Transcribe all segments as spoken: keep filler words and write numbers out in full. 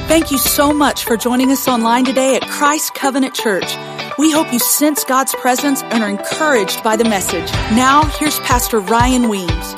Thank you so much for joining us online today at Christ Covenant Church. We hope you sense God's presence and are encouraged by the message. Now, here's Pastor Ryan Weems.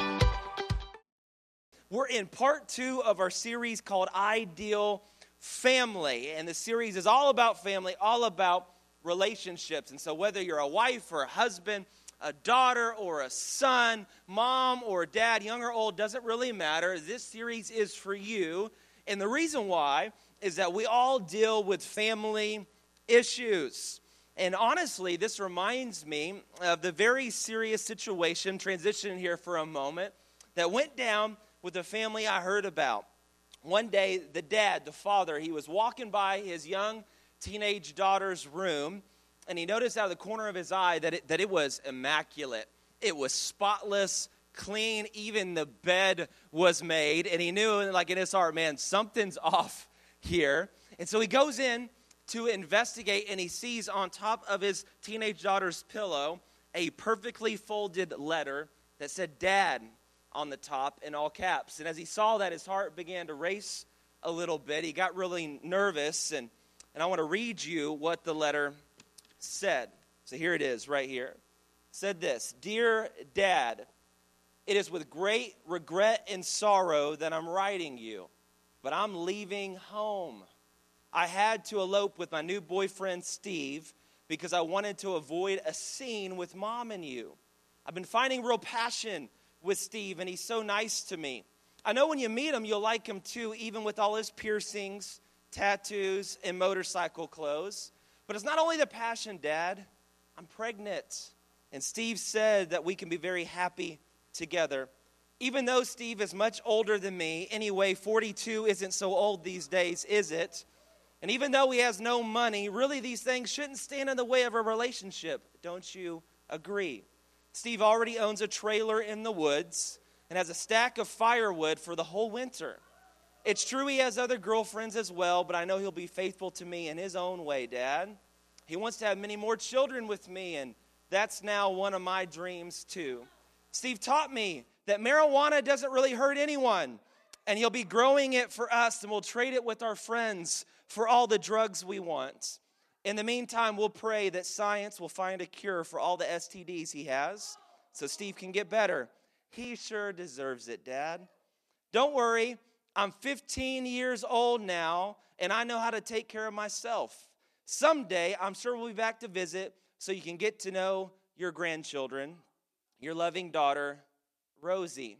We're in part two of our series called Ideal Family. And the series is all about family, all about relationships. And so whether you're a wife or a husband, a daughter or a son, mom or dad, young or old, doesn't really matter. This series is for you. And the reason why is that we all deal with family issues. And honestly, this reminds me of the very serious situation, transition here for a moment, that went down with the family I heard about. One day, the dad, the father, he was walking by his young teenage daughter's room, and he noticed out of the corner of his eye that it, that it was immaculate. It was spotless, clean, even the bed was made, and he knew, like in his heart, man, something's off here. And so he goes in to investigate, and he sees on top of his teenage daughter's pillow a perfectly folded letter that said "Dad" on the top in all caps. And as he saw that, his heart began to race a little bit. He got really nervous, and, and I want to read you what the letter said. So here it is right here. It said this: "Dear Dad, it is with great regret and sorrow that I'm writing you, but I'm leaving home. I had to elope with my new boyfriend, Steve, because I wanted to avoid a scene with Mom and you. I've been finding real passion with Steve, and he's so nice to me. I know when you meet him, you'll like him too, even with all his piercings, tattoos, and motorcycle clothes. But it's not only the passion, Dad. I'm pregnant. And Steve said that we can be very happy together. Even though Steve is much older than me, anyway, forty-two isn't so old these days, is it? And even though he has no money, really these things shouldn't stand in the way of a relationship. Don't you agree? Steve already owns a trailer in the woods and has a stack of firewood for the whole winter. It's true he has other girlfriends as well, but I know he'll be faithful to me in his own way, Dad. He wants to have many more children with me, and that's now one of my dreams too. Steve taught me that marijuana doesn't really hurt anyone, and he'll be growing it for us, and we'll trade it with our friends for all the drugs we want. In the meantime, we'll pray that science will find a cure for all the S T Ds he has so Steve can get better. He sure deserves it, Dad. Don't worry, I'm fifteen years old now, and I know how to take care of myself. Someday, I'm sure we'll be back to visit so you can get to know your grandchildren. Your loving daughter, Rosie.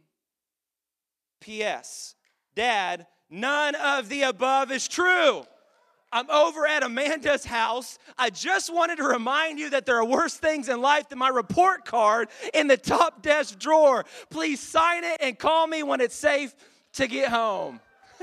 P S. Dad, none of the above is true. I'm over at Amanda's house. I just wanted to remind you that there are worse things in life than my report card in the top desk drawer. Please sign it and call me when it's safe to get home."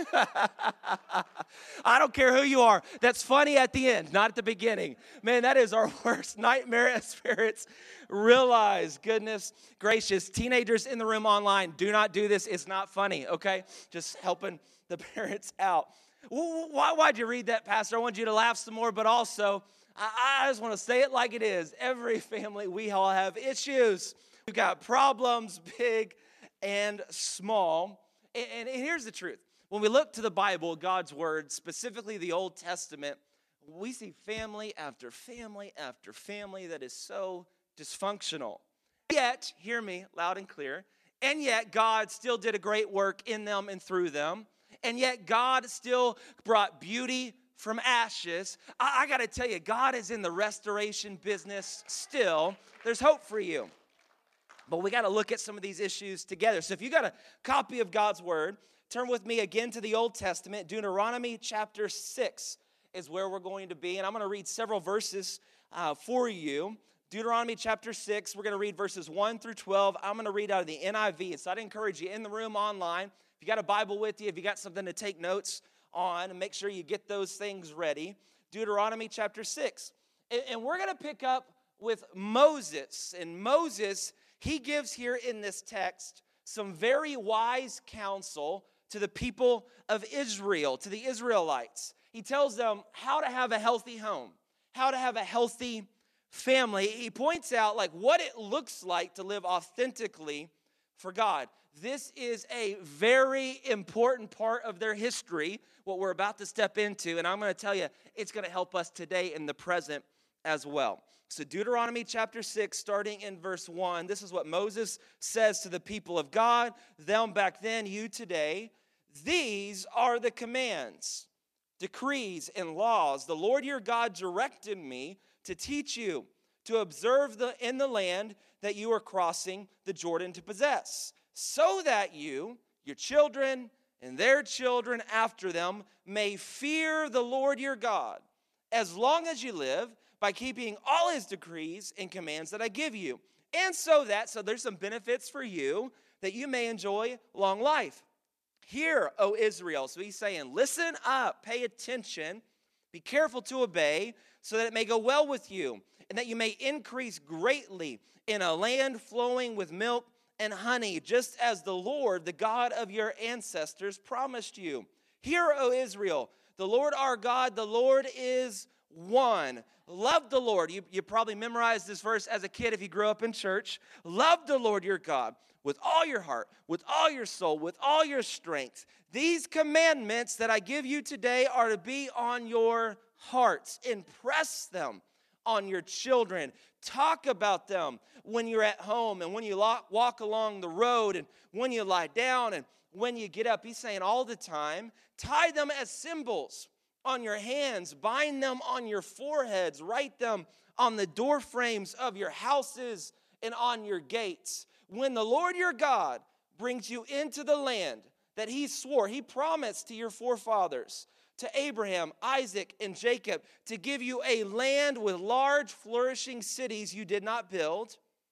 I don't care who you are. That's funny at the end, not at the beginning. Man, that is our worst nightmare as parents. Realize, goodness gracious, teenagers in the room online, do not do this. It's not funny, okay? Just helping the parents out. Why, why'd you read that, Pastor? I want you to laugh some more, but also, I, I just want to say it like it is. Every family, we all have issues. We've got problems, big and small. And, and here's the truth. When we look to the Bible, God's Word, specifically the Old Testament, we see family after family after family that is so dysfunctional. Yet, hear me loud and clear, and yet God still did a great work in them and through them. And yet God still brought beauty from ashes. I, I got to tell you, God is in the restoration business still. There's hope for you. But we got to look at some of these issues together. So if you got a copy of God's Word, turn with me again to the Old Testament. Deuteronomy chapter six is where we're going to be. And I'm going to read several verses uh, for you. Deuteronomy chapter six, we're going to read verses one through twelve. I'm going to read out of the N I V. So I'd encourage you in the room online, if you got a Bible with you, if you got something to take notes on, make sure you get those things ready. Deuteronomy chapter six. And, and we're going to pick up with Moses. And Moses, he gives here in this text some very wise counsel to the people of Israel, to the Israelites. He tells them how to have a healthy home, how to have a healthy family. He points out like what it looks like to live authentically for God. This is a very important part of their history, what we're about to step into. And I'm going to tell you, it's going to help us today in the present as well. So Deuteronomy chapter six, starting in verse one, this is what Moses says to the people of God, them back then, you today. These are the commands, decrees, and laws the Lord your God directed me to teach you, to observe the, in the land that you are crossing the Jordan to possess, so that you, your children, and their children after them may fear the Lord your God, as long as you live, by keeping all his decrees and commands that I give you. And so that, so there's some benefits for you, that you may enjoy long life. Hear, O Israel. So he's saying, listen up, pay attention, be careful to obey, so that it may go well with you, and that you may increase greatly in a land flowing with milk and honey, just as the Lord, the God of your ancestors, promised you. Hear, O Israel, the Lord our God, the Lord is one. Love the Lord. You, you probably memorized this verse as a kid if you grew up in church. Love the Lord your God with all your heart, with all your soul, with all your strength. These commandments that I give you today are to be on your hearts. Impress them on your children. Talk about them when you're at home and when you walk along the road and when you lie down and when you get up. He's saying all the time, tie them as symbols on your hands, bind them on your foreheads, write them on the door frames of your houses and on your gates. When the Lord your God brings you into the land that he swore, he promised to your forefathers, to Abraham, Isaac, and Jacob, to give you a land with large flourishing cities you did not build,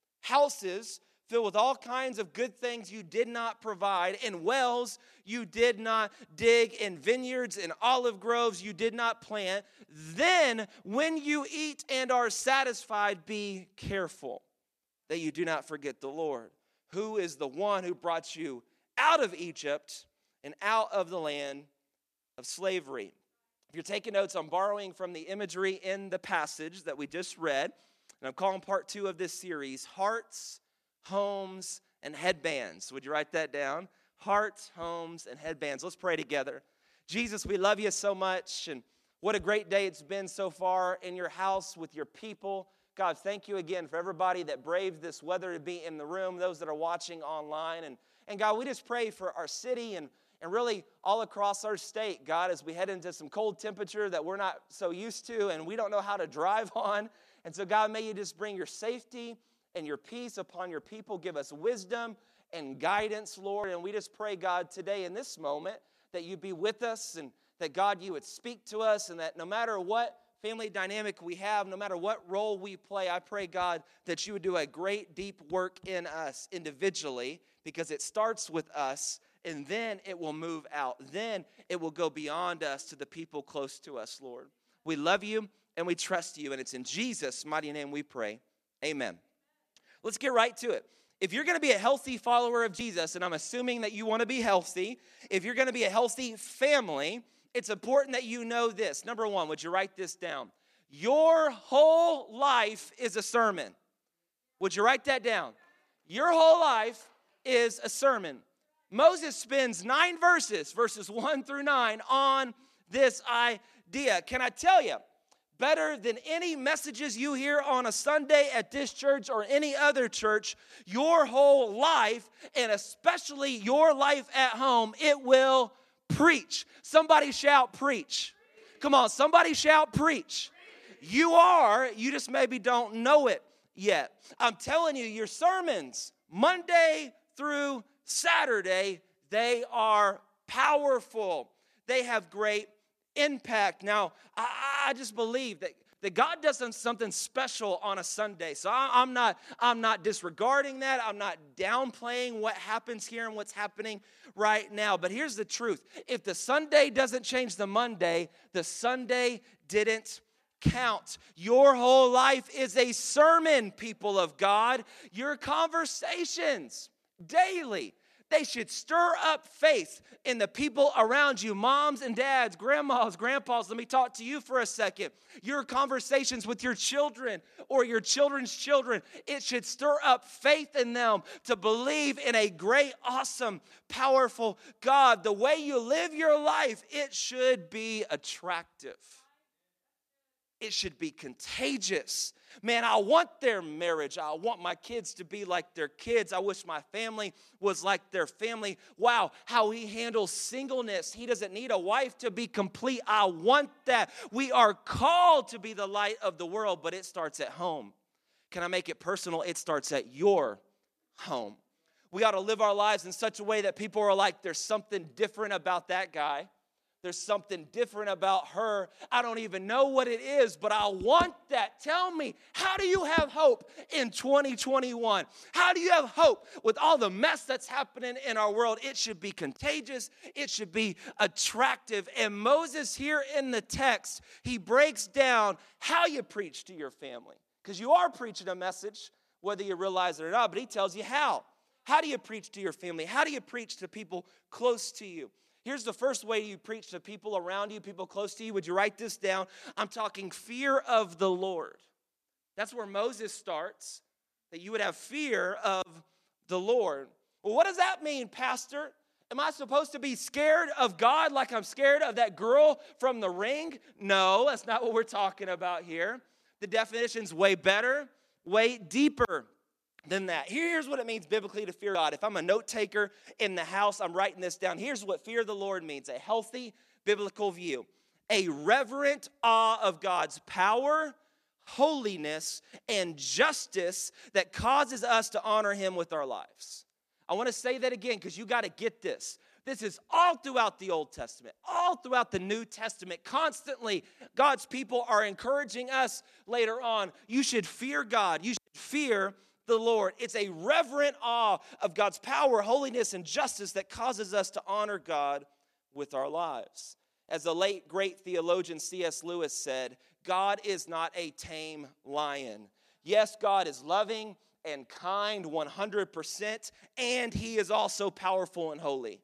houses filled with all kinds of good things you did not provide, and wells you did not dig, and vineyards and olive groves you did not plant, then when you eat and are satisfied, be careful that you do not forget the Lord, who is the one who brought you out of Egypt and out of the land of slavery. If you're taking notes, I'm borrowing from the imagery in the passage that we just read, and I'm calling part two of this series, Hearts, Homes, and Headbands. Would you write that down? Hearts, homes, and headbands. Let's pray together. Jesus, we love you so much, and what a great day it's been so far in your house with your people. God, thank you again for everybody that braved this weather to be in the room, those that are watching online. And, and God, we just pray for our city and, and really all across our state, God, as we head into some cold temperature that we're not so used to and we don't know how to drive on. And so, God, may you just bring your safety and your peace upon your people. Give us wisdom and guidance, Lord. And we just pray, God, today in this moment that you be with us and that, God, you would speak to us and that no matter what family dynamic we have, no matter what role we play, I pray, God, that you would do a great deep work in us individually, because it starts with us and then it will move out. Then it will go beyond us to the people close to us, Lord. We love you and we trust you, and it's in Jesus' mighty name we pray. Amen. Let's get right to it. If you're going to be a healthy follower of Jesus, and I'm assuming that you want to be healthy, if you're going to be a healthy family, it's important that you know this. Number one, would you write this down? Your whole life is a sermon. Would you write that down? Your whole life is a sermon. Moses spends nine verses, verses one through nine, on this idea. Can I tell you, better than any messages you hear on a Sunday at this church or any other church, your whole life, and especially your life at home, it will preach. Somebody shout preach. Come on, somebody shout preach. You are, you just maybe don't know it yet. I'm telling you, your sermons, Monday through Saturday, they are powerful. They have great impact. Now, I, I just believe that, that God does something special on a Sunday. So I, I'm not I'm not disregarding that. I'm not downplaying what happens here and what's happening right now. But here's the truth. If the Sunday doesn't change the Monday, the Sunday didn't count. Your whole life is a sermon, people of God. Your conversations daily, They should stir up faith in the people around you, moms and dads, grandmas, grandpas. Let me talk to you for a second. Your conversations with your children or your children's children, it should stir up faith in them to believe in a great, awesome, powerful God. The way you live your life, it should be attractive. It should be contagious. Man, I want their marriage. I want my kids to be like their kids. I wish my family was like their family. Wow, how he handles singleness. He doesn't need a wife to be complete. I want that. We are called to be the light of the world, but it starts at home. Can I make it personal? It starts at your home. We ought to live our lives in such a way that people are like, there's something different about that guy. There's something different about her. I don't even know what it is, but I want that. Tell me, how do you have hope in twenty twenty-one? How do you have hope with all the mess that's happening in our world? It should be contagious. It should be attractive. And Moses here in the text, he breaks down how you preach to your family. Because you are preaching a message, whether you realize it or not, but he tells you how. How do you preach to your family? How do you preach to people close to you? Here's the first way you preach to people around you, people close to you. Would you write this down? I'm talking fear of the Lord. That's where Moses starts, that you would have fear of the Lord. Well, what does that mean, Pastor? Am I supposed to be scared of God like I'm scared of that girl from The Ring? No, that's not what we're talking about here. The definition's way better, way deeper than that. Here's what it means biblically to fear God. If I'm a note taker in the house, I'm writing this down. Here's what fear of the Lord means: a healthy biblical view, a reverent awe of God's power, holiness, and justice that causes us to honor him with our lives. I want to say that again because you got to get this. This is all throughout the Old Testament, all throughout the New Testament. Constantly, God's people are encouraging us later on. You should fear God. You should fear the Lord. It's a reverent awe of God's power, holiness, and justice that causes us to honor God with our lives. As the late great theologian C S Lewis said, God is not a tame lion. Yes, God is loving and kind one hundred percent, and he is also powerful and holy.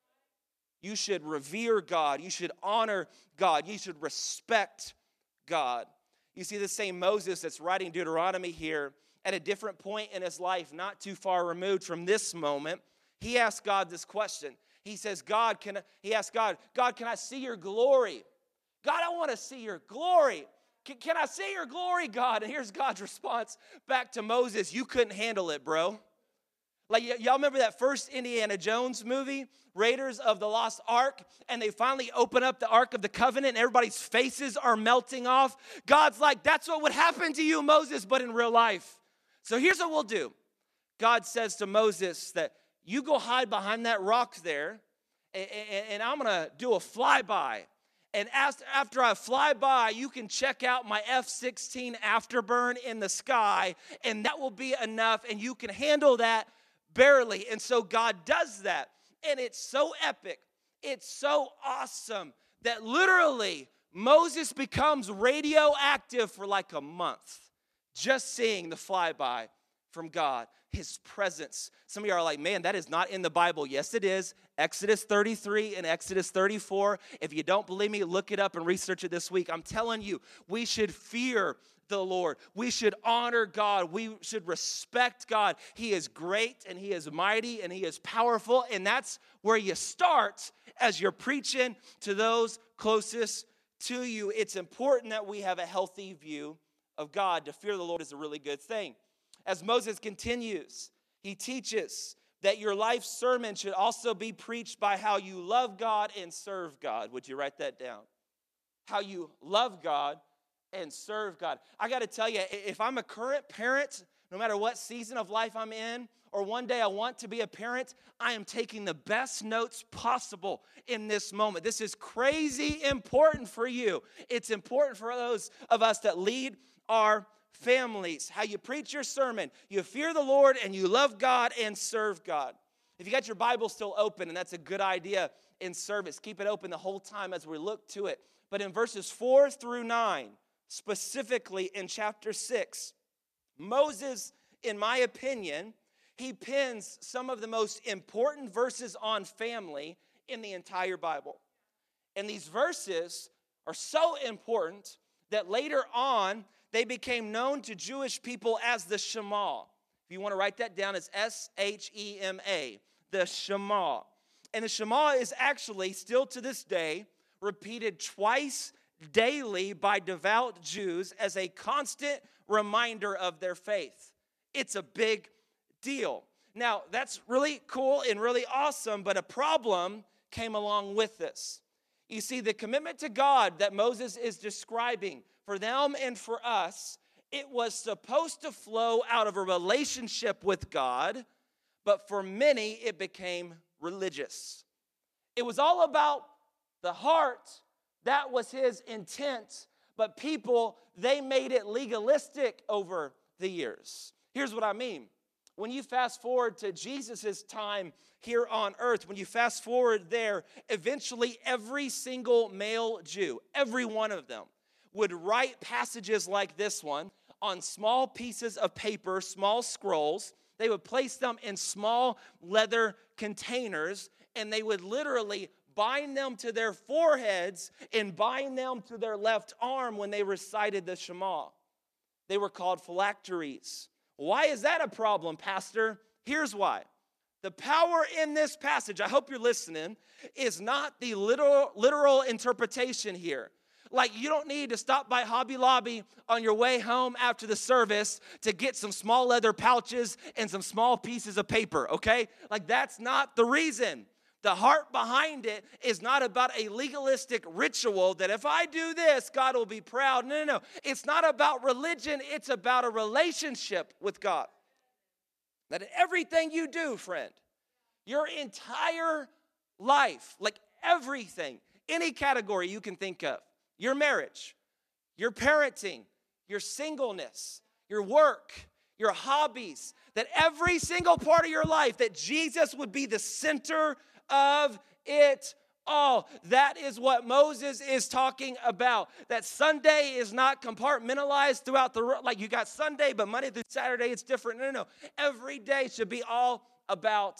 You should revere God. You should honor God. You should respect God. You see the same Moses that's writing Deuteronomy here at a different point in his life, not too far removed from this moment. He asks God this question. He says, God, can I, he asks God, God, can I see your glory? God, I want to see your glory. Can, can I see your glory, God? And here's God's response back to Moses. You couldn't handle it, bro. Like, y- y'all remember that first Indiana Jones movie, Raiders of the Lost Ark, and they finally open up the Ark of the Covenant and everybody's faces are melting off? God's like, that's what would happen to you, Moses, but in real life. So here's what we'll do. God says to Moses that you go hide behind that rock there, and, and, and I'm going to do a flyby. And as, after I fly by, you can check out my F sixteen afterburn in the sky, and that will be enough, and you can handle that barely. And so God does that, and it's so epic. It's so awesome that literally Moses becomes radioactive for like a month. Just seeing the flyby from God, his presence. Some of you are like, man, that is not in the Bible. Yes, it is. Exodus thirty-three and Exodus thirty-four. If you don't believe me, look it up and research it this week. I'm telling you, we should fear the Lord. We should honor God. We should respect God. He is great and he is mighty and he is powerful. And that's where you start as you're preaching to those closest to you. It's important that we have a healthy view of God. To fear the Lord is a really good thing. As Moses continues, he teaches that your life sermon should also be preached by how you love God and serve God. Would you write that down? How you love God and serve God. I got to tell you, if I'm a current parent, no matter what season of life I'm in, or one day I want to be a parent, I am taking the best notes possible in this moment. This is crazy important for you. It's important for those of us that lead our families. How you preach your sermon. You fear the Lord and you love God and serve God. If you got your Bible still open, and that's a good idea in service, keep it open the whole time as we look to it. But in verses four through nine, specifically in chapter six, Moses, in my opinion, he pens some of the most important verses on family in the entire Bible. And these verses are so important that later on, they became known to Jewish people as the Shema. If you want to write that down, it's S H E M A, the Shema. And the Shema is actually, still to this day, repeated twice daily by devout Jews as a constant reminder of their faith. It's a big deal. Now, that's really cool and really awesome, but a problem came along with this. You see, the commitment to God that Moses is describing for them and for us, it was supposed to flow out of a relationship with God, but for many, it became religious. It was all about the heart. That was his intent, but people, they made it legalistic over the years. Here's what I mean. When you fast forward to Jesus' time here on earth, when you fast forward there, eventually every single male Jew, every one of them, would write passages like this one on small pieces of paper, small scrolls. They would place them in small leather containers, and they would literally bind them to their foreheads and bind them to their left arm when they recited the Shema. They were called phylacteries. Why is that a problem, Pastor? Here's why. The power in this passage, I hope you're listening, is not the literal, literal interpretation here. Like, you don't need to stop by Hobby Lobby on your way home after the service to get some small leather pouches and some small pieces of paper, okay? Like, that's not the reason. The heart behind it is not about a legalistic ritual that if I do this, God will be proud. No, no, no. It's not about religion. It's about a relationship with God. That in everything you do, friend, your entire life, like everything, any category you can think of, your marriage, your parenting, your singleness, your work, your hobbies, that every single part of your life, that Jesus would be the center of it all. That is what Moses is talking about. That Sunday is not compartmentalized throughout the, like you got Sunday, but Monday through Saturday it's different. No, no, no. Every day should be all about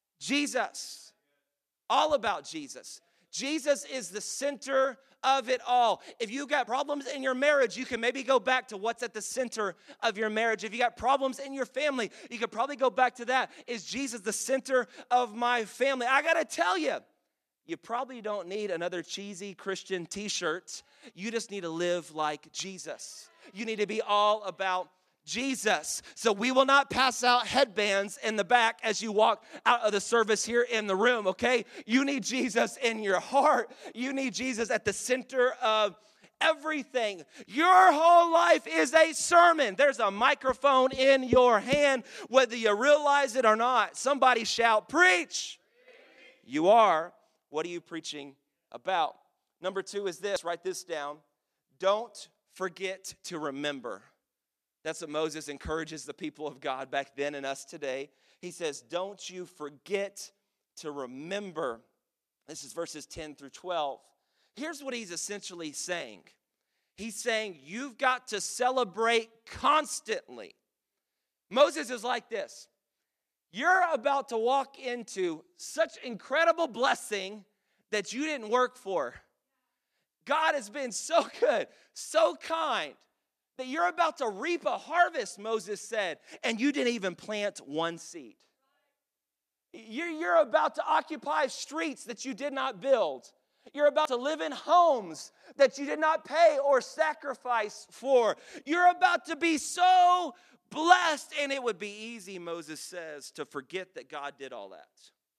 Jesus. All about Jesus. Jesus is the center of it all. If you got problems in your marriage, you can maybe go back to what's at the center of your marriage. If you got problems in your family, you could probably go back to that. Is Jesus the center of my family? I got to tell you, you probably don't need another cheesy Christian t-shirt. You just need to live like Jesus. You need to be all about Jesus. So we will not pass out headbands in the back as you walk out of the service here in the room, okay? You need Jesus in your heart. You need Jesus at the center of everything. Your whole life is a sermon. There's a microphone in your hand, whether you realize it or not. Somebody shout, preach. You are. What are you preaching about? Number two is this. Write this down. Don't forget to remember. That's what Moses encourages the people of God back then and us today. He says, don't you forget to remember. This is verses ten through twelve. Here's what he's essentially saying. He's saying you've got to celebrate constantly. Moses is like this. You're about to walk into such incredible blessing that you didn't work for. God has been so good, so kind, that you're about to reap a harvest, Moses said, and you didn't even plant one seed. You're, you're about to occupy streets that you did not build. You're about to live in homes that you did not pay or sacrifice for. You're about to be so blessed, and it would be easy, Moses says, to forget that God did all that.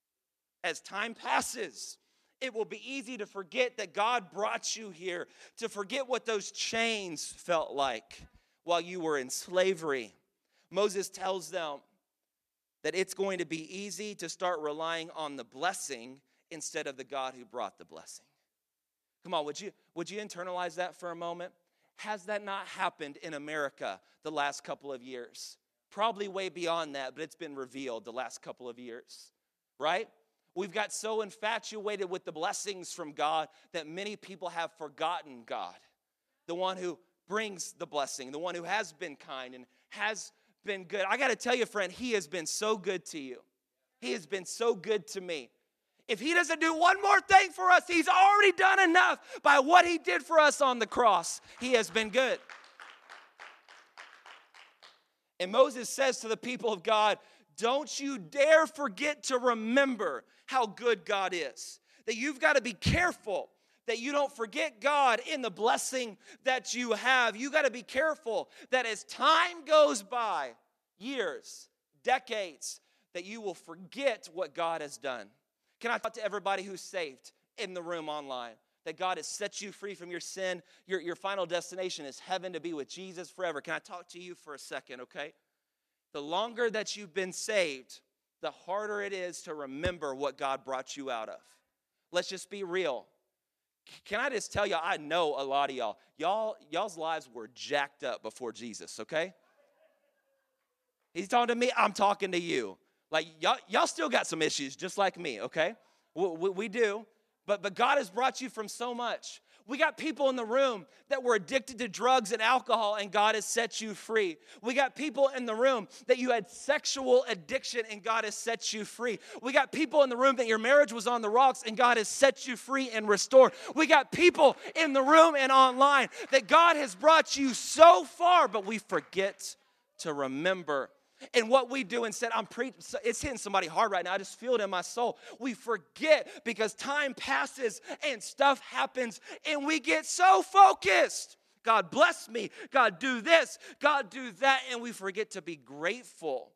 As time passes, it will be easy to forget that God brought you here, to forget what those chains felt like while you were in slavery. Moses tells them that it's going to be easy to start relying on the blessing instead of the God who brought the blessing. Come on, would you, would you internalize that for a moment? Has that not happened in America the last couple of years? Probably way beyond that, but it's been revealed the last couple of years, right? We've got so infatuated with the blessings from God that many people have forgotten God, the one who brings the blessing, the one who has been kind and has been good. I got to tell you, friend, he has been so good to you. He has been so good to me. If he doesn't do one more thing for us, he's already done enough by what he did for us on the cross. He has been good. And Moses says to the people of God, don't you dare forget to remember how good God is. That you've got to be careful that you don't forget God in the blessing that you have. You got to be careful that as time goes by, years, decades, that you will forget what God has done. Can I talk to everybody who's saved in the room online? That God has set you free from your sin. Your, your final destination is heaven, to be with Jesus forever. Can I talk to you for a second, okay? The longer that you've been saved, the harder it is to remember what God brought you out of. Let's just be real. Can I just tell you, I know a lot of y'all. Y'all, y'all's lives were jacked up before Jesus, okay? He's talking to me, I'm talking to you. Like, y'all, y'all still got some issues, just like me, okay? We, we, we do. But, but God has brought you from so much. We got people in the room that were addicted to drugs and alcohol, and God has set you free. We got people in the room that you had sexual addiction, and God has set you free. We got people in the room that your marriage was on the rocks, and God has set you free and restored. We got people in the room and online that God has brought you so far, but we forget to remember. And what we do instead, I'm preaching, it's hitting somebody hard right now. I just feel it in my soul. We forget because time passes and stuff happens and we get so focused. God bless me. God do this. God do that. And we forget to be grateful.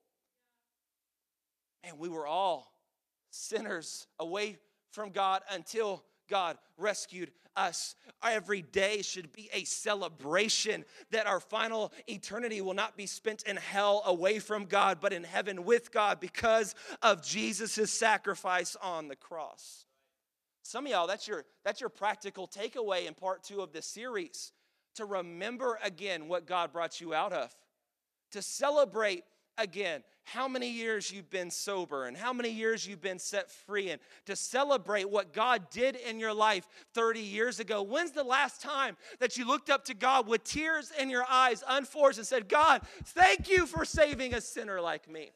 And we were all sinners away from God until God rescued us. Every day should be a celebration that our final eternity will not be spent in hell away from God, but in heaven with God because of Jesus' sacrifice on the cross. Some of y'all, that's your, that's your practical takeaway in part two of this series. To remember again what God brought you out of. To celebrate again how many years you've been sober and how many years you've been set free, and to celebrate what God did in your life thirty years ago. When's the last time that you looked up to God with tears in your eyes, unforced, and said, God, thank you for saving a sinner like me.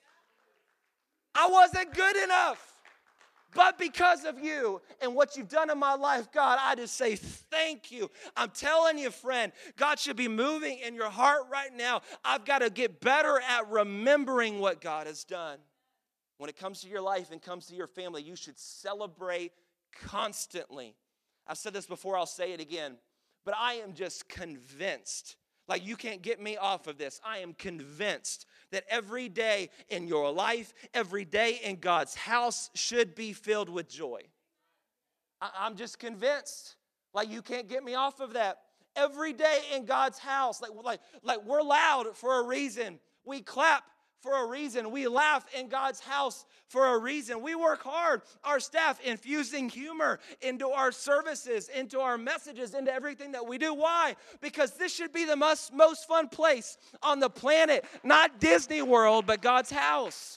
I wasn't good enough. But because of you and what you've done in my life, God, I just say thank you. I'm telling you, friend, God should be moving in your heart right now. I've got to get better at remembering what God has done. When it comes to your life and comes to your family, you should celebrate constantly. I've said this before, I'll say it again. But I am just convinced, like you can't get me off of this. I am convinced that every day in your life, every day in God's house should be filled with joy. I, I'm just convinced. Like you can't get me off of that. Every day in God's house, like, like, like we're loud for a reason. We clap for a reason. We laugh in God's house for a reason. We work hard, our staff, infusing humor into our services, into our messages, into everything that we do. Why? Because this should be the most, most fun place on the planet. Not Disney World, but God's house.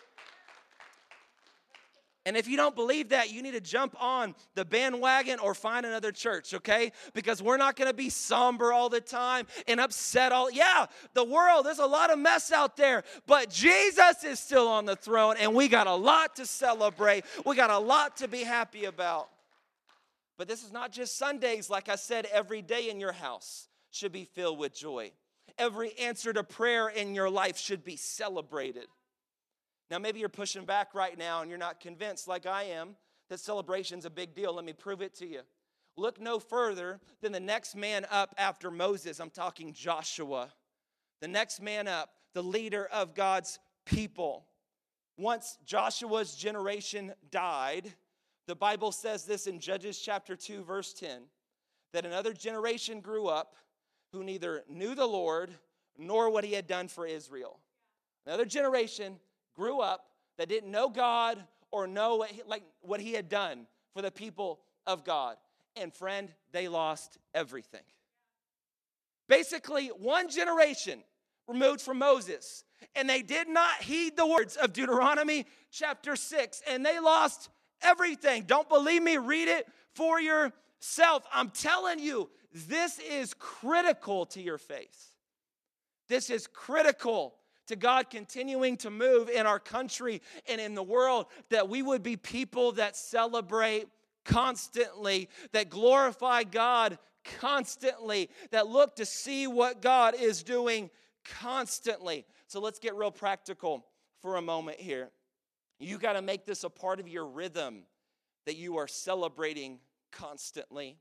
And if you don't believe that, you need to jump on the bandwagon or find another church, okay? Because we're not going to be somber all the time and upset all. Yeah, the world, there's a lot of mess out there, but Jesus is still on the throne, and we got a lot to celebrate. We got a lot to be happy about. But this is not just Sundays. Like I said, every day in your house should be filled with joy. Every answer to prayer in your life should be celebrated. Now, maybe you're pushing back right now and you're not convinced, like I am, that celebration's a big deal. Let me prove it to you. Look no further than the next man up after Moses. I'm talking Joshua. The next man up, the leader of God's people. Once Joshua's generation died, the Bible says this in Judges chapter two, verse ten, that another generation grew up who neither knew the Lord nor what he had done for Israel. Another generation grew up that didn't know God or know what he, like what he had done for the people of God. And friend, they lost everything. Basically, one generation removed from Moses, and they did not heed the words of Deuteronomy chapter six, and they lost everything. Don't believe me? Read it for yourself. I'm telling you, this is critical to your faith. This is critical to God continuing to move in our country and in the world, that we would be people that celebrate constantly, that glorify God constantly, that look to see what God is doing constantly. So let's get real practical for a moment here. You got to make this a part of your rhythm that you are celebrating constantly.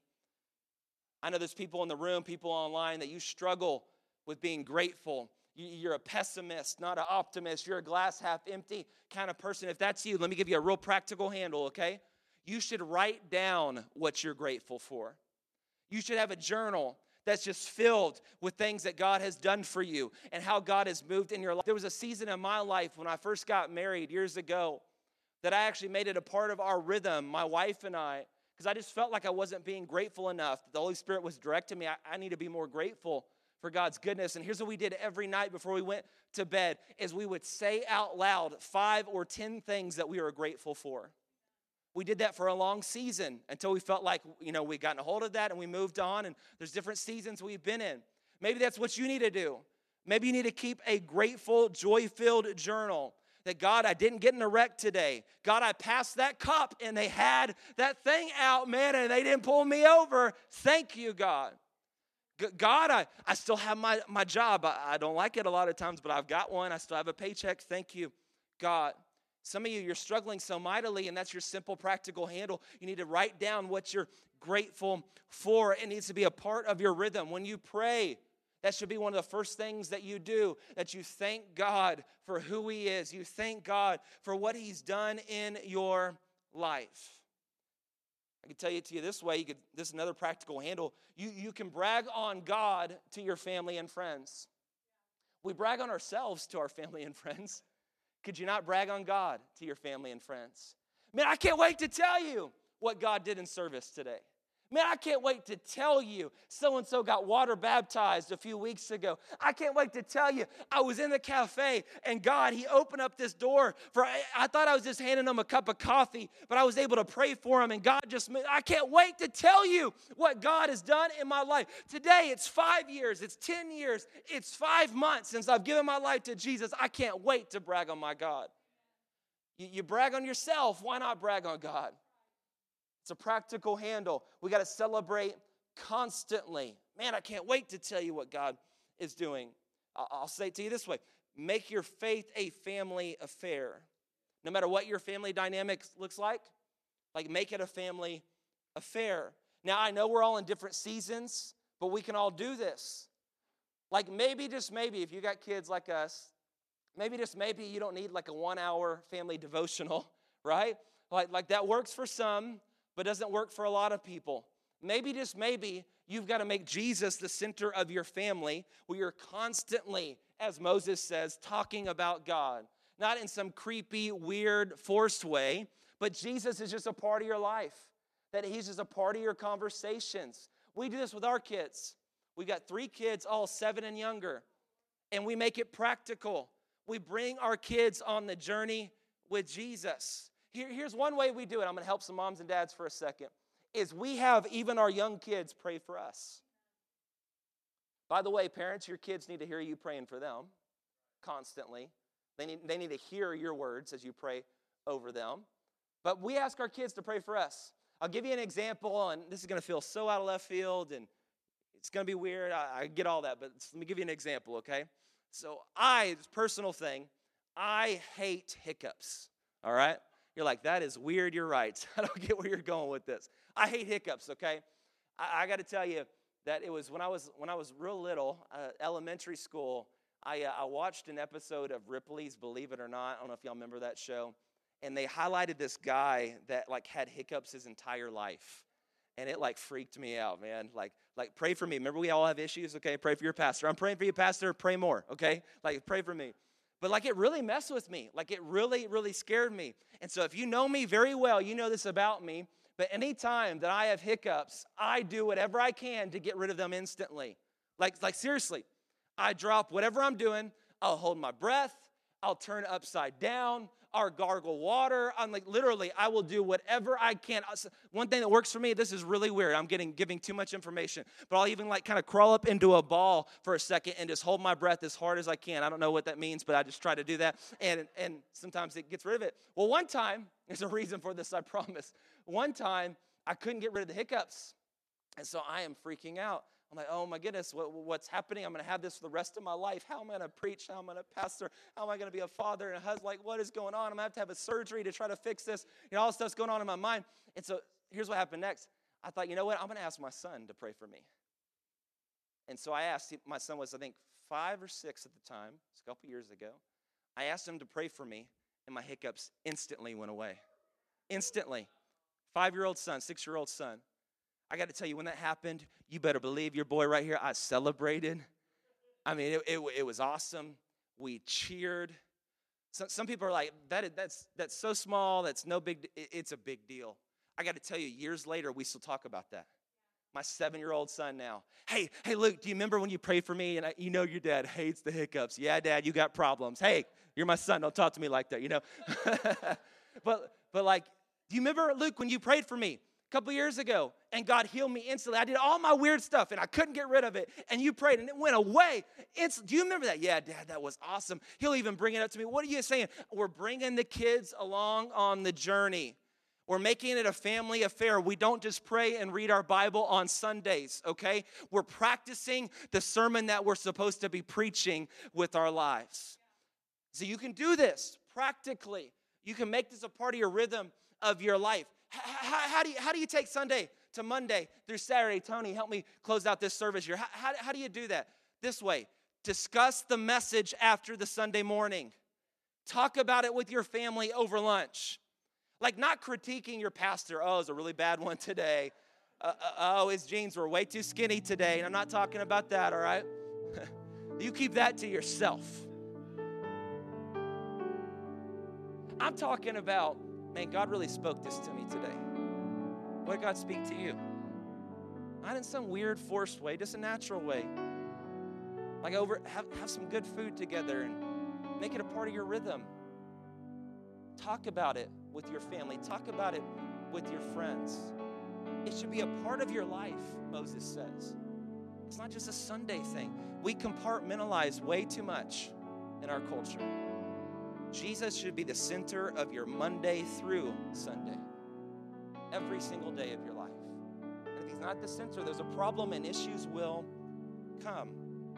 I know there's people in the room, people online, that you struggle with being grateful. You're a pessimist, not an optimist. You're a glass half empty kind of person. If that's you, let me give you a real practical handle, okay? You should write down what you're grateful for. You should have a journal that's just filled with things that God has done for you and how God has moved in your life. There was a season in my life when I first got married years ago that I actually made it a part of our rhythm, my wife and I, because I just felt like I wasn't being grateful enough. The Holy Spirit was directing me. I, I need to be more grateful for God's goodness. And here's what we did every night before we went to bed, is we would say out loud five or ten things that we were grateful for. We did that for a long season until we felt like, you know, we'd gotten a hold of that and we moved on, and there's different seasons we've been in. Maybe that's what you need to do. Maybe you need to keep a grateful, joy-filled journal. That God, I didn't get in a wreck today. God, I passed that cop and they had that thing out, man, and they didn't pull me over. Thank you, God. God, I, I still have my, my job. I, I don't like it a lot of times, but I've got one. I still have a paycheck. Thank you, God. Some of you, you're struggling so mightily, and that's your simple, practical handle. You need to write down what you're grateful for. It needs to be a part of your rhythm. When you pray, that should be one of the first things that you do, that you thank God for who He is. You thank God for what He's done in your life. I can tell you to you this way, you could, this is another practical handle. You, you can brag on God to your family and friends. We brag on ourselves to our family and friends. Could you not brag on God to your family and friends? Man, I can't wait to tell you what God did in service today. Man, I can't wait to tell you so-and-so got water baptized a few weeks ago. I can't wait to tell you I was in the cafe and God, He opened up this door for, I, I thought I was just handing them a cup of coffee, but I was able to pray for them, and God just, I can't wait to tell you what God has done in my life. Today, it's five years, it's ten years, it's five months since I've given my life to Jesus. I can't wait to brag on my God. You, you brag on yourself, why not brag on God? It's a practical handle. We got to celebrate constantly. Man, I can't wait to tell you what God is doing. I'll say it to you this way. Make your faith a family affair. No matter what your family dynamics looks like, like make it a family affair. Now, I know we're all in different seasons, but we can all do this. Like maybe, just maybe, if you got kids like us, maybe just maybe you don't need like a one-hour family devotional, right? Like, like that works for some, but doesn't work for a lot of people. Maybe, just maybe, you've got to make Jesus the center of your family, where you're constantly, as Moses says, talking about God. Not in some creepy, weird, forced way, but Jesus is just a part of your life. That He's just a part of your conversations. We do this with our kids. We've got three kids, all seven and younger, and we make it practical. We bring our kids on the journey with Jesus. Here, here's one way we do it. I'm going to help some moms and dads for a second. Is we have even our young kids pray for us. By the way, parents, your kids need to hear you praying for them constantly. They need, they need to hear your words as you pray over them. But we ask our kids to pray for us. I'll give you an example, and this is going to feel so out of left field, and it's going to be weird. I, I get all that, but let me give you an example, okay? So I, this personal thing, I hate hiccups, all right? You're like, that is weird, you're right. I don't get where you're going with this. I hate hiccups, okay? I, I got to tell you that it was when I was when I was real little, uh, elementary school, I, uh, I watched an episode of Ripley's Believe It or Not. I don't know if y'all remember that show. And they highlighted this guy that, like, had hiccups his entire life. And it, like, freaked me out, man. Like, like pray for me. Remember, we all have issues, okay? Pray for your pastor. I'm praying for you, pastor. Pray more, okay? Like, pray for me. But, like, it really messed with me. Like, it really, really scared me. And so if you know me very well, you know this about me. But any time that I have hiccups, I do whatever I can to get rid of them instantly. Like, like seriously, I drop whatever I'm doing. I'll hold my breath. I'll turn upside down. or gargle water. I'm like, literally, I will do whatever I can. One thing that works for me, this is really weird. I'm getting giving too much information. But I'll even like kind of crawl up into a ball for a second and just hold my breath as hard as I can. I don't know what that means, but I just try to do that. And, and sometimes it gets rid of it. Well, one time, there's a reason for this, I promise. One time, I couldn't get rid of the hiccups. And so I am freaking out. I'm like, oh my goodness, what, what's happening? I'm going to have this for the rest of my life. How am I going to preach? How am I going to pastor? How am I going to be a father and a husband? Like, what is going on? I'm going to have to have a surgery to try to fix this. You know, all this stuff's going on in my mind. And so here's what happened next. I thought, you know what? I'm going to ask my son to pray for me. And so I asked, my son was, I think, five or six at the time. It's a couple years ago. I asked him to pray for me, and my hiccups instantly went away. Instantly. Five-year-old son, six-year-old son. I got to tell you, when that happened, you better believe your boy right here, I celebrated. I mean, it, it, it was awesome. We cheered. Some, some people are like, that, that's, that's so small, that's no big, it, it's a big deal. I got to tell you, years later, we still talk about that. My seven-year-old son now. Hey, hey, Luke, do you remember when you prayed for me? And I, you know your dad hates the hiccups. Yeah, Dad, you got problems. Hey, you're my son. Don't talk to me like that, you know. but, but like, do you remember, Luke, when you prayed for me a couple years ago and God healed me instantly? I did all my weird stuff and I couldn't get rid of it. And you prayed and it went away. Inst- do you remember that? Yeah, Dad, that was awesome. He'll even bring it up to me. What are you saying? We're bringing the kids along on the journey. We're making it a family affair. We don't just pray and read our Bible on Sundays, okay? We're practicing the sermon that we're supposed to be preaching with our lives. So you can do this practically. You can make this a part of your rhythm of your life. How, how, do, you, how do you take Sunday to Monday through Saturday? Tony, help me close out this service here. How, how, how do you do that? This way. Discuss the message after the Sunday morning. Talk about it with your family over lunch. Like not critiquing your pastor. Oh, it's a really bad one today. Uh, uh, oh, his jeans were way too skinny today. And I'm not talking about that, all right? You keep that to yourself. I'm talking about, man, God really spoke this to me today. What did God speak to you? Not in some weird, forced way, just a natural way. Like over, have, have some good food together and make it a part of your rhythm. Talk about it with your family. Talk about it with your friends. It should be a part of your life, Moses says. It's not just a Sunday thing. We compartmentalize way too much in our culture. Jesus should be the center of your Monday through Sunday. Every single day of your life. And if he's not the center, there's a problem and issues will come.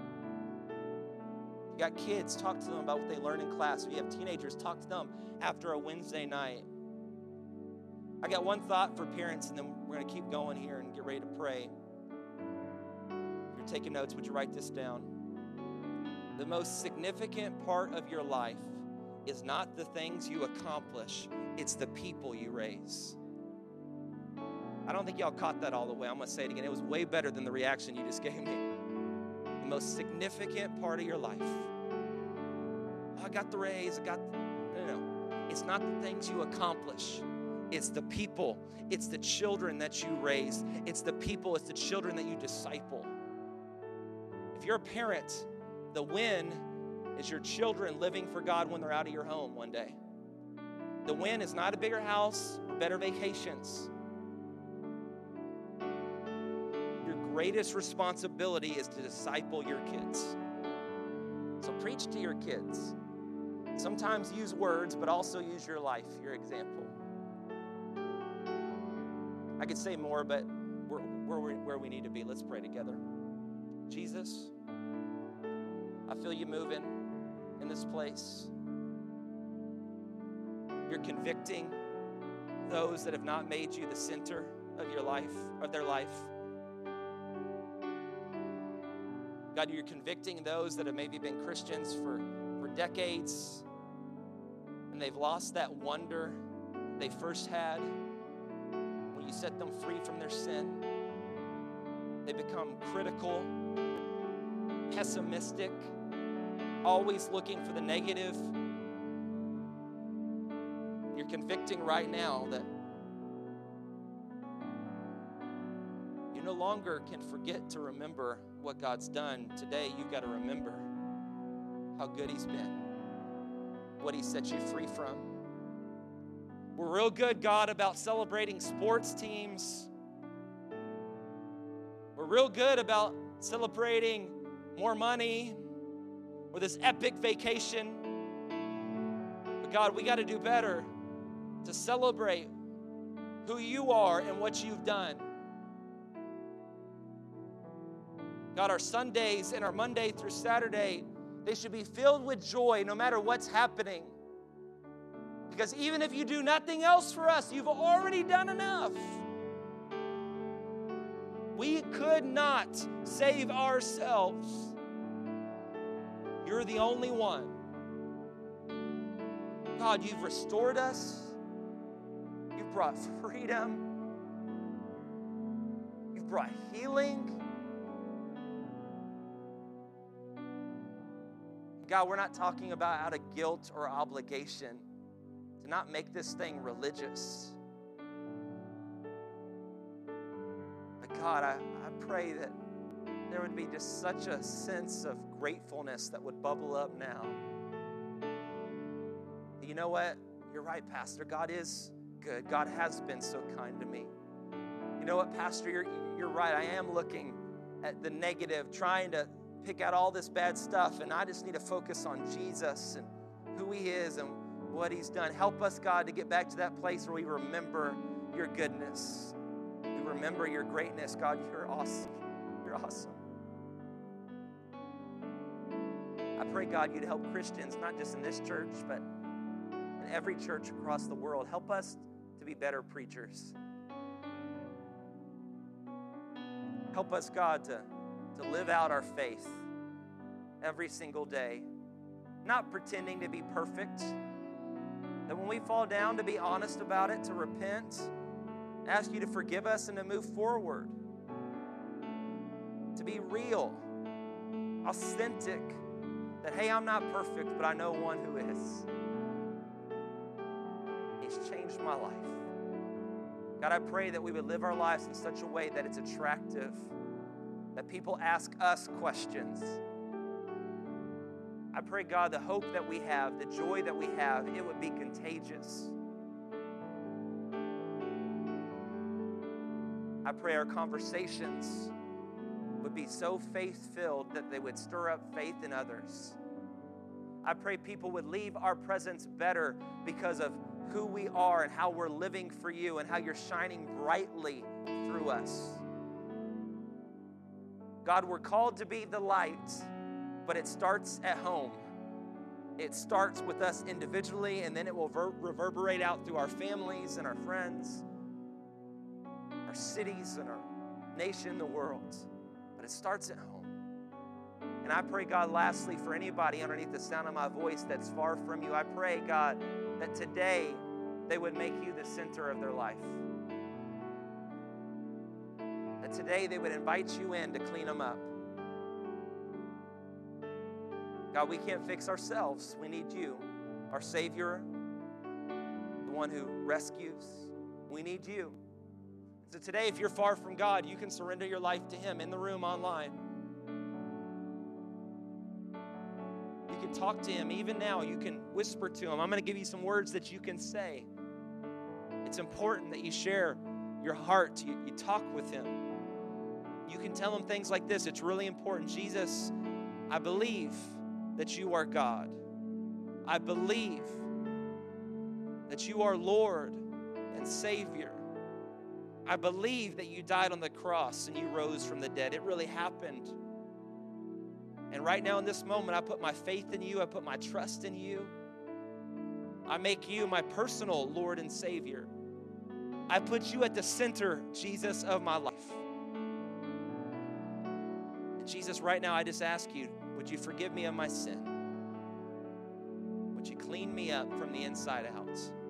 You got kids, talk to them about what they learn in class. If you have teenagers, talk to them after a Wednesday night. I got one thought for parents, and then we're going to keep going here and get ready to pray. If you're taking notes, would you write this down? The most significant part of your life is not the things you accomplish, it's the people you raise. I don't think y'all caught that all the way. I'm going to say it again. It was way better than the reaction you just gave me. The most significant part of your life. Oh, I got the raise. I got the... No, no, no. It's not the things you accomplish. It's the people. It's the children that you raise. It's the people. It's the children that you disciple. If you're a parent, the win is your children living for God when they're out of your home one day. The win is not a bigger house or better vacations. Greatest responsibility is to disciple your kids. So preach to your kids. Sometimes use words, but also use your life, your example. I could say more, but we're, we're where we need to be. Let's pray together. Jesus, I feel you moving in this place. You're convicting those that have not made you the center of your life, of their life. God, you're convicting those that have maybe been Christians for, for decades, and they've lost that wonder they first had when you set them free from their sin. They become critical, pessimistic, always looking for the negative. You're convicting right now that you no longer can forget to remember what God's done. Today, you've got to remember how good he's been, what he set you free from. We're real good, God, about celebrating sports teams. We're real good about celebrating more money or this epic vacation. But God, we got to do better to celebrate who you are and what you've done. God, our Sundays and our Monday through Saturday, they should be filled with joy no matter what's happening. Because even if you do nothing else for us, you've already done enough. We could not save ourselves. You're the only one. God, you've restored us. You've brought freedom. You've brought healing. God, we're not talking about out of guilt or obligation to not make this thing religious. But God, I, I pray that there would be just such a sense of gratefulness that would bubble up now. You know what? You're right, Pastor. God is good. God has been so kind to me. You know what, Pastor? You're, you're right. I am looking at the negative, trying to pick out all this bad stuff, and I just need to focus on Jesus and who he is and what he's done. Help us, God, to get back to that place where we remember your goodness. We remember your greatness. God, you're awesome. You're awesome. I pray, God, you'd help Christians, not just in this church, but in every church across the world. Help us to be better preachers. Help us, God, to, to live out our faith every single day, not pretending to be perfect. That when we fall down, to be honest about it, to repent, ask you to forgive us and to move forward. To be real, authentic, that, hey, I'm not perfect, but I know one who is. He's changed my life. God, I pray that we would live our lives in such a way that it's attractive, that people ask us questions. I pray, God, the hope that we have, the joy that we have, it would be contagious. I pray our conversations would be so faith-filled that they would stir up faith in others. I pray people would leave our presence better because of who we are and how we're living for you and how you're shining brightly through us. God, we're called to be the light, but it starts at home. It starts with us individually, and then it will ver- reverberate out through our families and our friends, our cities and our nation, the world. But it starts at home. And I pray, God, lastly, for anybody underneath the sound of my voice that's far from you, I pray, God, that today they would make you the center of their life. That today they would invite you in to clean them up. God, we can't fix ourselves. We need you, our Savior, the one who rescues. We need you. So today, if you're far from God, you can surrender your life to him in the room, online. You can talk to him even now. You can whisper to him. I'm going to give you some words that you can say. It's important that you share your heart. You, you talk with him. You can tell him things like this. It's really important. Jesus, I believe that you are God. I believe that you are Lord and Savior. I believe that you died on the cross and you rose from the dead. It really happened. And right now in this moment, I put my faith in you. I put my trust in you. I make you my personal Lord and Savior. I put you at the center, Jesus, of my life. And Jesus, right now, I just ask you, would you forgive me of my sin? Would you clean me up from the inside out?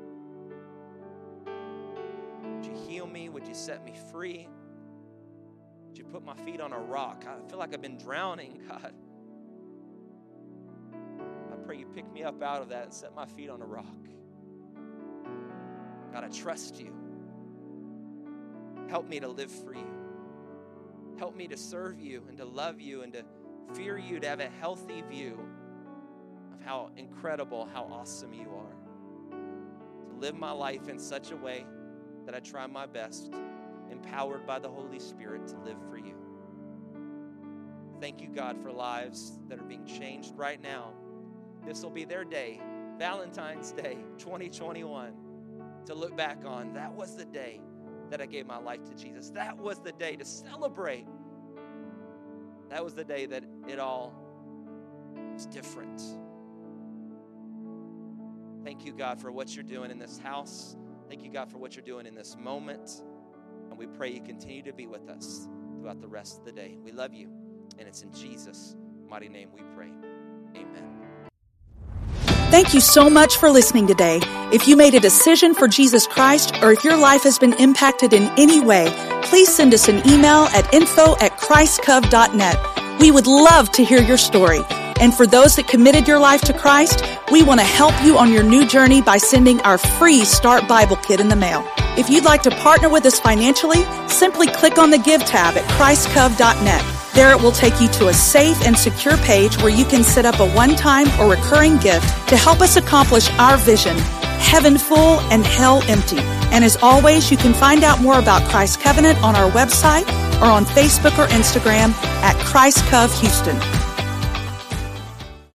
Would you heal me? Would you set me free? Would you put my feet on a rock? I feel like I've been drowning, God. I pray you pick me up out of that and set my feet on a rock. God, I trust you. Help me to live for you. Help me to serve you and to love you and to fear you, to have a healthy view of how incredible, how awesome you are. To live my life in such a way that I try my best, empowered by the Holy Spirit, to live for you. Thank you, God, for lives that are being changed right now. This will be their day, Valentine's Day twenty twenty-one, to look back on. That was the day that I gave my life to Jesus. That was the day to celebrate. That was the day that it all was different. Thank you, God, for what you're doing in this house. Thank you, God, for what you're doing in this moment. And we pray you continue to be with us throughout the rest of the day. We love you, and it's in Jesus' mighty name we pray. Amen. Thank you so much for listening today. If you made a decision for Jesus Christ, or if your life has been impacted in any way, please send us an email at info at christcov dot net. We would love to hear your story. And for those that committed your life to Christ, we want to help you on your new journey by sending our free Start Bible Kit in the mail. If you'd like to partner with us financially, simply click on the Give tab at christcov dot net. There it will take you to a safe and secure page where you can set up a one-time or recurring gift to help us accomplish our vision, heaven full and hell empty. And as always, you can find out more about Christ Covenant on our website or on Facebook or Instagram at Christ Cov Houston.